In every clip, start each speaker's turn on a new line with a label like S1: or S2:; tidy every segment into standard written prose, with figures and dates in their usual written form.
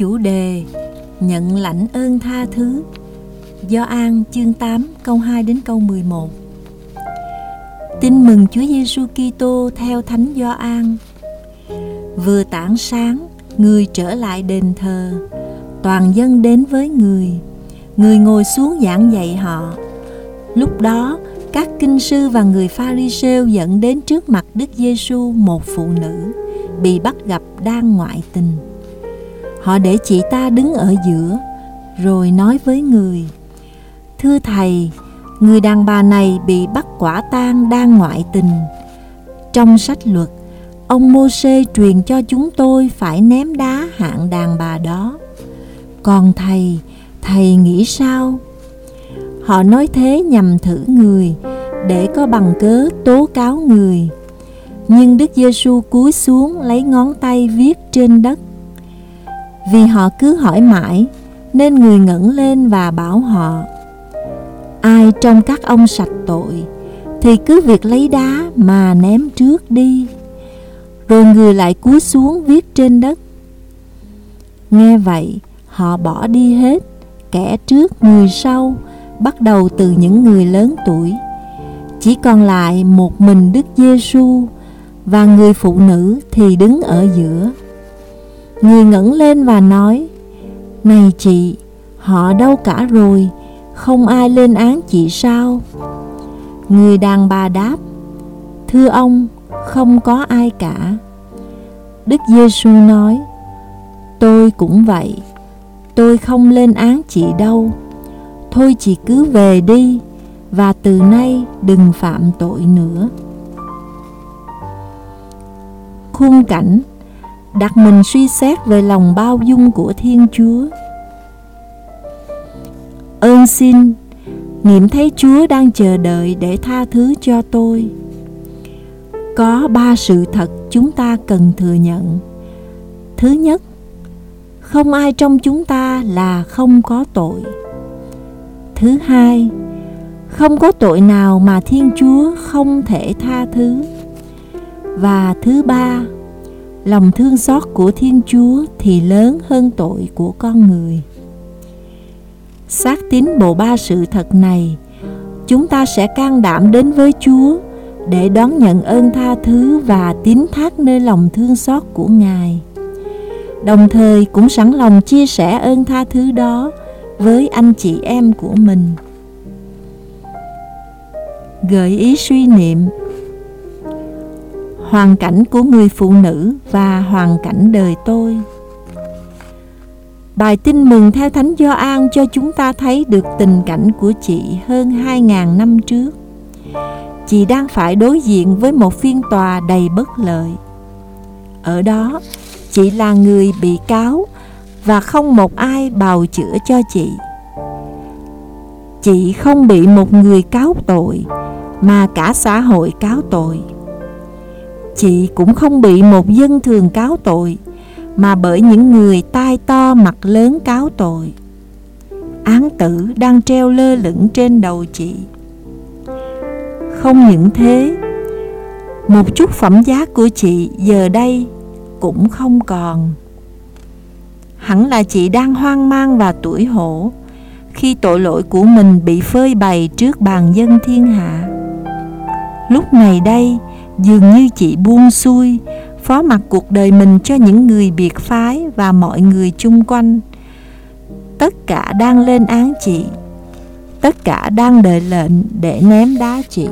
S1: Chủ đề nhận lãnh ơn tha thứ. Gioan chương 8 câu 2 đến câu 11. Tin mừng Chúa Giêsu Kitô theo Thánh Gioan. Vừa tảng sáng, người trở lại đền thờ, toàn dân đến với người. Người ngồi xuống giảng dạy họ. Lúc đó, các kinh sư và người Pha-ri-sêu dẫn đến trước mặt Đức Giêsu một phụ nữ bị bắt gặp đang ngoại tình. Họ để chị ta đứng ở giữa, rồi nói với người: Thưa Thầy, người đàn bà này bị bắt quả tang đang ngoại tình. Trong sách luật, ông Mô-sê truyền cho chúng tôi phải ném đá hạng đàn bà đó. Còn thầy nghĩ sao? Họ nói thế nhằm thử người, để có bằng cớ tố cáo người. Nhưng Đức Giêsu cúi xuống lấy ngón tay viết trên đất. Vì họ cứ hỏi mãi, nên người ngẩng lên và bảo họ: Ai trong các ông sạch tội, thì cứ việc lấy đá mà ném trước đi. Rồi người lại cúi xuống viết trên đất. Nghe vậy, họ bỏ đi hết, kẻ trước người sau, bắt đầu từ những người lớn tuổi. Chỉ còn lại một mình Đức Giêsu, và người phụ nữ thì đứng ở giữa. Người ngẩng lên và nói: Này chị, họ đâu cả rồi? Không ai lên án chị sao? Người đàn bà đáp: Thưa ông, không có ai cả. Đức Giêsu nói: Tôi cũng vậy, tôi không lên án chị đâu. Thôi chị cứ về đi, và từ nay đừng phạm tội nữa. Khung cảnh đặt mình suy xét về lòng bao dung của Thiên Chúa. Ơn xin, nghiệm thấy Chúa đang chờ đợi để tha thứ cho tôi. Có 3 sự thật chúng ta cần thừa nhận. Thứ nhất, không ai trong chúng ta là không có tội. Thứ hai, không có tội nào mà Thiên Chúa không thể tha thứ. Và thứ ba, lòng thương xót của Thiên Chúa thì lớn hơn tội của con người. Xác tín bộ 3 sự thật này, chúng ta sẽ can đảm đến với Chúa để đón nhận ơn tha thứ và tín thác nơi lòng thương xót của Ngài. Đồng thời cũng sẵn lòng chia sẻ ơn tha thứ đó với anh chị em của mình. Gợi ý suy niệm: hoàn cảnh của người phụ nữ và hoàn cảnh đời tôi. Bài tin mừng theo Thánh Gioan cho chúng ta thấy được tình cảnh của chị hơn 2.000 năm trước. Chị đang phải đối diện với một phiên tòa đầy bất lợi. Ở đó, chị là người bị cáo và không một ai bào chữa cho chị. Chị không bị một người cáo tội, mà cả xã hội cáo tội. Chị cũng không bị một dân thường cáo tội, mà bởi những người tai to mặt lớn cáo tội. Án tử đang treo lơ lửng trên đầu chị. Không những thế, một chút phẩm giá của chị giờ đây cũng không còn. Hẳn là chị đang hoang mang và tủi hổ khi tội lỗi của mình bị phơi bày trước bàn dân thiên hạ. Lúc này đây, dường như chị buông xuôi, phó mặc cuộc đời mình cho những người biệt phái và mọi người chung quanh. Tất cả đang lên án chị, tất cả đang đợi lệnh để ném đá chị.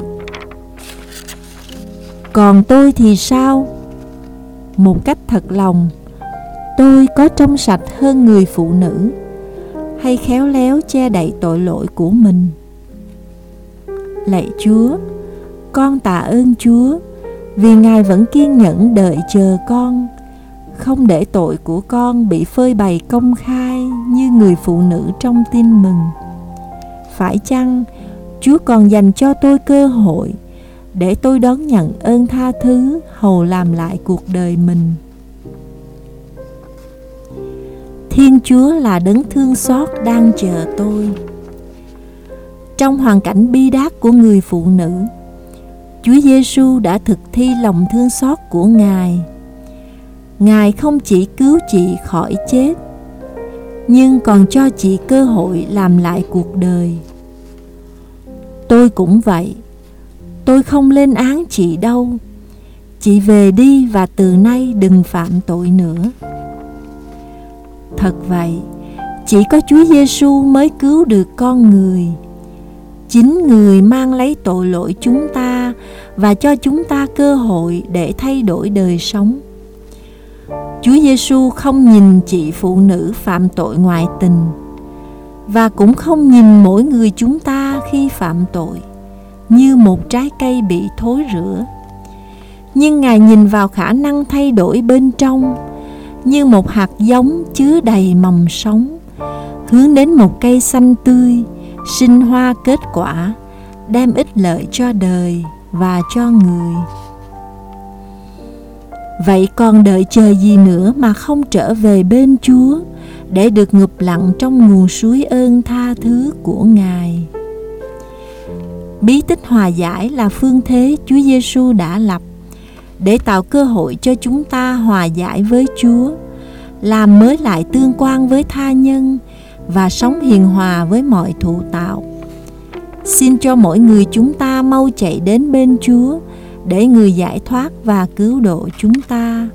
S1: Còn tôi thì sao? Một cách thật lòng, tôi có trong sạch hơn người phụ nữ, hay khéo léo che đậy tội lỗi của mình? Lạy Chúa, con tạ ơn Chúa vì Ngài vẫn kiên nhẫn đợi chờ con, không để tội của con bị phơi bày công khai như người phụ nữ trong tin mừng. Phải chăng Chúa còn dành cho tôi cơ hội để tôi đón nhận ơn tha thứ hầu làm lại cuộc đời mình? Thiên Chúa là đấng thương xót đang chờ tôi. Trong hoàn cảnh bi đát của người phụ nữ, Chúa Giêsu đã thực thi lòng thương xót của Ngài. Ngài không chỉ cứu chị khỏi chết, nhưng còn cho chị cơ hội làm lại cuộc đời. Tôi cũng vậy. Tôi không lên án chị đâu. Chị về đi và từ nay đừng phạm tội nữa. Thật vậy, chỉ có Chúa Giêsu mới cứu được con người. Chính Người mang lấy tội lỗi chúng ta và cho chúng ta cơ hội để thay đổi đời sống. Chúa Giêsu không nhìn chị phụ nữ phạm tội ngoại tình, và cũng không nhìn mỗi người chúng ta khi phạm tội như một trái cây bị thối rữa. Nhưng Ngài nhìn vào khả năng thay đổi bên trong, như một hạt giống chứa đầy mầm sống, hướng đến một cây xanh tươi, sinh hoa kết quả, đem ích lợi cho đời và cho người. Vậy còn đợi chờ gì nữa mà không trở về bên Chúa để được ngụp lặn trong nguồn suối ơn tha thứ của Ngài? Bí tích hòa giải là phương thế Chúa Giêsu đã lập để tạo cơ hội cho chúng ta hòa giải với Chúa, làm mới lại tương quan với tha nhân và sống hiền hòa với mọi thụ tạo. Xin cho mỗi người chúng ta mau chạy đến bên Chúa để Người giải thoát và cứu độ chúng ta.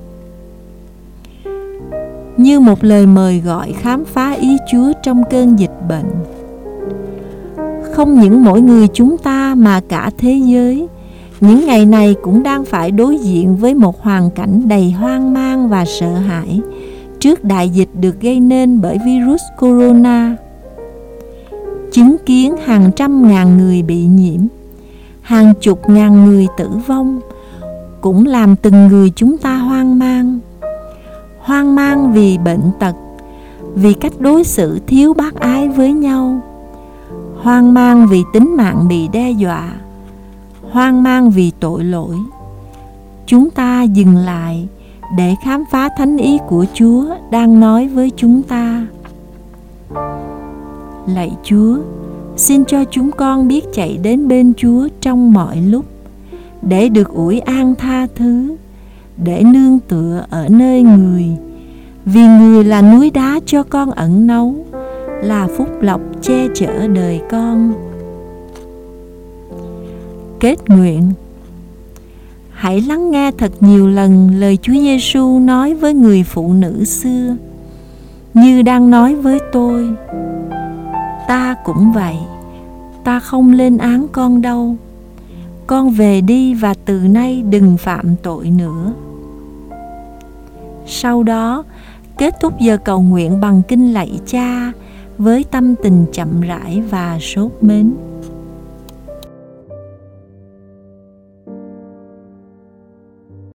S1: Như một lời mời gọi khám phá ý Chúa trong cơn dịch bệnh. Không những mỗi người chúng ta mà cả thế giới, những ngày này cũng đang phải đối diện với một hoàn cảnh đầy hoang mang và sợ hãi trước đại dịch được gây nên bởi virus corona. Chứng kiến hàng trăm ngàn người bị nhiễm, hàng chục ngàn người tử vong cũng làm từng người chúng ta hoang mang. Hoang mang vì bệnh tật, vì cách đối xử thiếu bác ái với nhau. Hoang mang vì tính mạng bị đe dọa. Hoang mang vì tội lỗi. Chúng ta dừng lại để khám phá thánh ý của Chúa đang nói với chúng ta. Lạy Chúa, xin cho chúng con biết chạy đến bên Chúa trong mọi lúc, để được ủi an tha thứ, để nương tựa ở nơi Người, vì Người là núi đá cho con ẩn náu, là phúc lộc che chở đời con. Kết nguyện. Hãy lắng nghe thật nhiều lần lời Chúa Giêsu nói với người phụ nữ xưa, như đang nói với tôi. Ta cũng vậy, ta không lên án con đâu. Con về đi và từ nay đừng phạm tội nữa. Sau đó, kết thúc giờ cầu nguyện bằng kinh lạy Cha với tâm tình chậm rãi và sốt mến.